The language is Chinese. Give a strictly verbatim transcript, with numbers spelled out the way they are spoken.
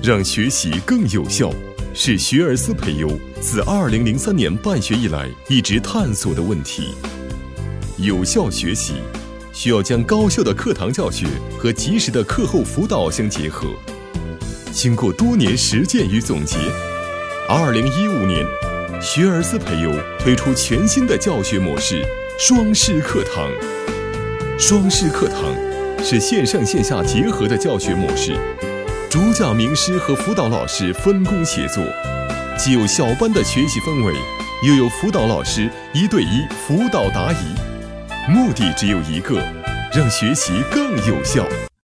让学习更有效，是学而思培优自二零零三年办学以来一直探索的问题。有效学习需要将高效的课堂教学和及时的课后辅导相结合。经过多年实践与总结，二零一五年，学而思培优推出全新的教学模式——双式课堂。双式课堂是线上线下结合的教学模式，主讲名师和辅导老师分工协作，既有小班的学习氛围，又有辅导老师一对一辅导答疑，目的只有一个，让学习更有效。